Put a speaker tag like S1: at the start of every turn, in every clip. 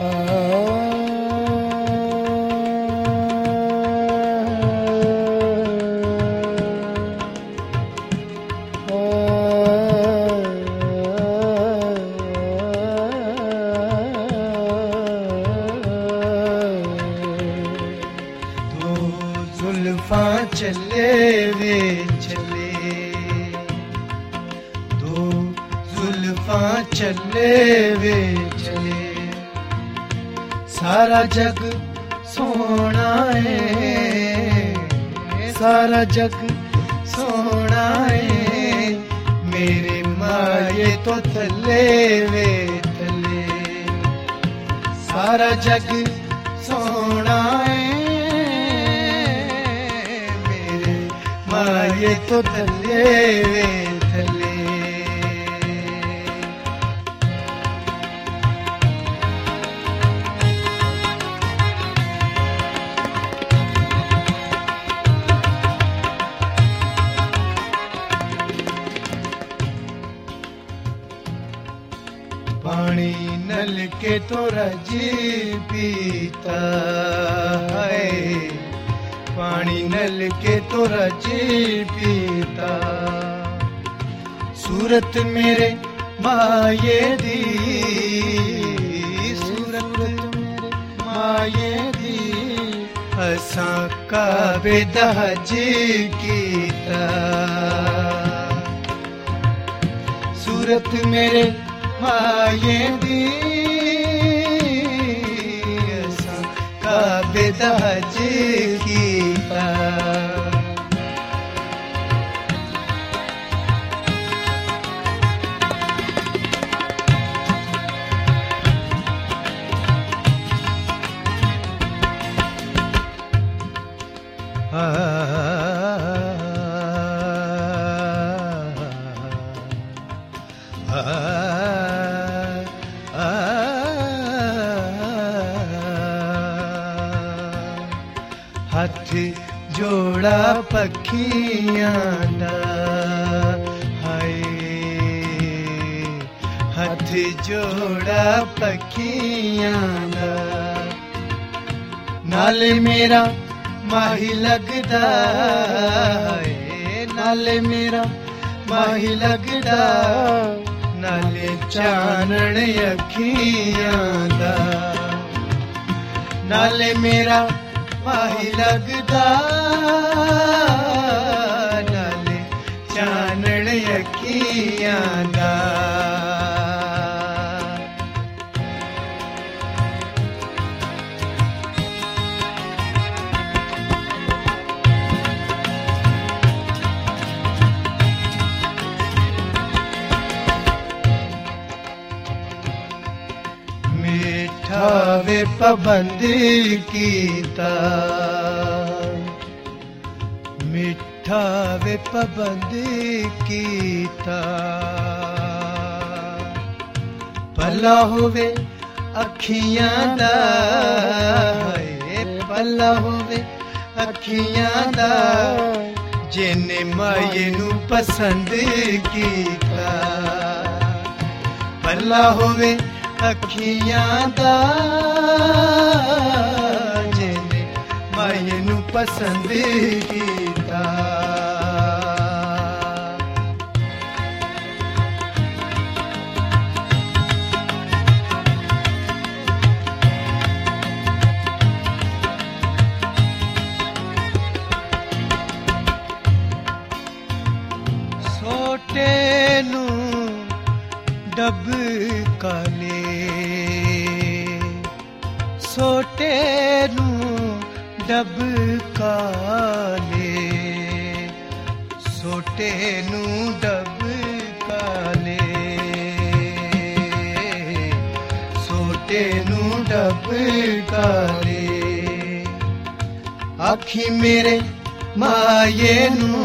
S1: चले वे चले, दो जुल्फां चले वे चले, सारा जग सोना है, सारा जग सोना है, मेरे माये तो थले वे थले, सारा जग सोना है, ये तो थले वे थले। पानी नल के तो रजी पीता है, पानी नल के तो रजी पीता, सूरत मेरे माये दी, सूरत मेरे माये दी, असां काबे दा हज कीता, सूरत मेरे माये दी, असां काबे दा हज कीता, हथ जोड़ा पखियां दा, हाय हथ जोड़ा पखियां दा, नाले मेरा माही लगदा है, नाले मेरा माही लगदा, नाले चानण अखियां दा, नाले मेरा माही लगदा, नाले चानण अखियां दा, मीठा वे पाबंदी कीता, मीठा वे पाबंदी कीता, भला होवे अखियां दा, भला होवे अखियां दा, जिन्ने माये नू पसंद कीता, भला होवे अखियां दा, जिन्ने माये नू पसंद कीता, सोटे नू डब काले, सोटे नू डब काले, सोटे नू डब काले, सोटे नू डब काले, आखी मेरे माये नू,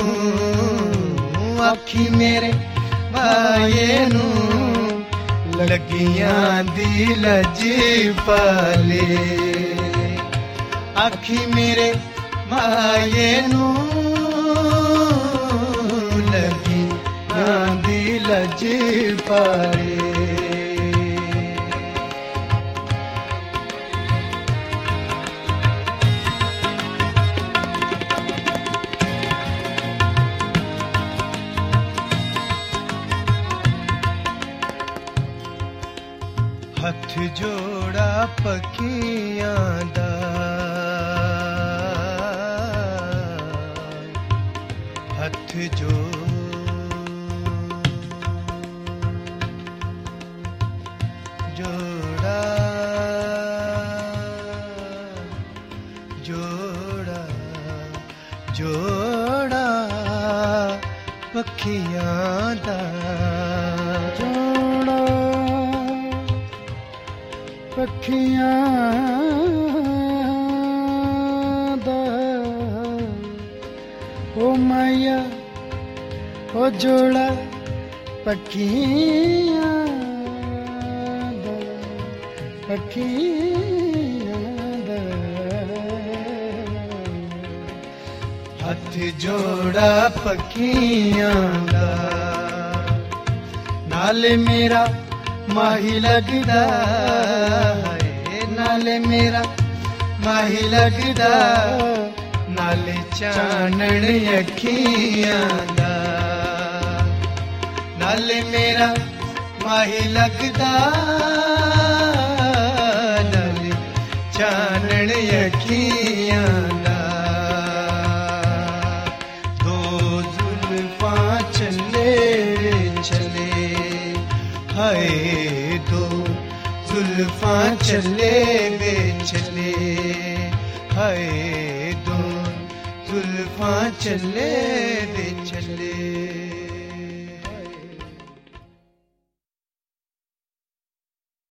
S1: आखी मेरे माये नू, लगियां दी लज पाले, आखी मेरे माये नू, लगियां दी लज पाले। हथ जोड़ा पखियां दा, हथ जोड़ा जोड़ा जोड़ा पखियां दा,
S2: जोड़ा पखियां दा ओ माया ओ जोड़ा पखियां दा, पखियां दा
S1: हथ जोड़ा पखियां दा, नाले मेरा माही लगदा है, नाले मेरा माही लगदा, नाले चानण अखियां दा, नाले मेरा माही लगदा, नाले चानण अखियां दा, दो जुल्फां चले चले हाय, दो जुल्फां चले वे चले हाय, दो जुल्फां चले वे चले।